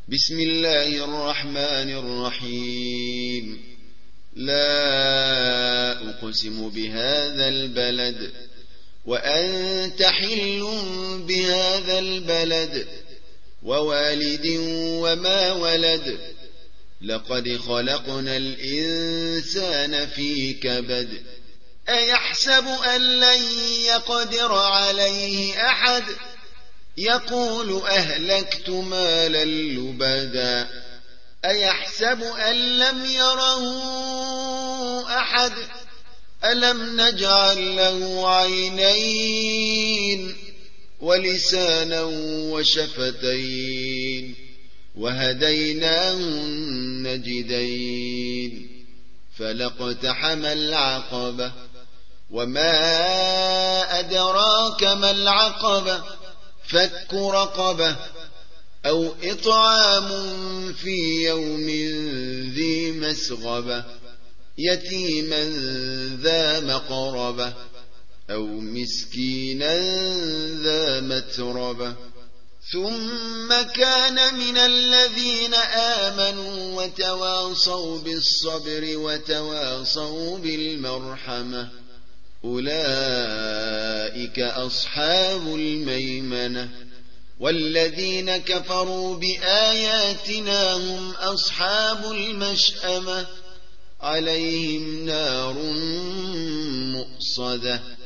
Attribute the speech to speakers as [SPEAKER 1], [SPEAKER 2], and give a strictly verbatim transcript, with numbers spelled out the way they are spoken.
[SPEAKER 1] بسم الله الرحمن الرحيم. لا أقسم بهذا البلد وأنت حل بهذا البلد ووالد وما ولد لقد خلقنا الإنسان في كبد أيحسب أن لن يقدر عليه أحد يقول أهلكت مالا لبدا أيحسب أن لم يره أحد ألم نجعل له عينين ولسانا وشفتين وهديناه النجدين فلاقتحم العقبة وما أدراك ما العقبة فك رقبة أو إطعام في يوم ذي مسغبة يتيما ذا مقربة أو مسكينا ذا متربة ثم كان من الذين آمنوا وتواصوا بالصبر وتواصوا بالمرحمة أولئك أصحاب الميمنة والذين كفروا بآياتنا هم أصحاب المشأمة عليهم نار مؤصدة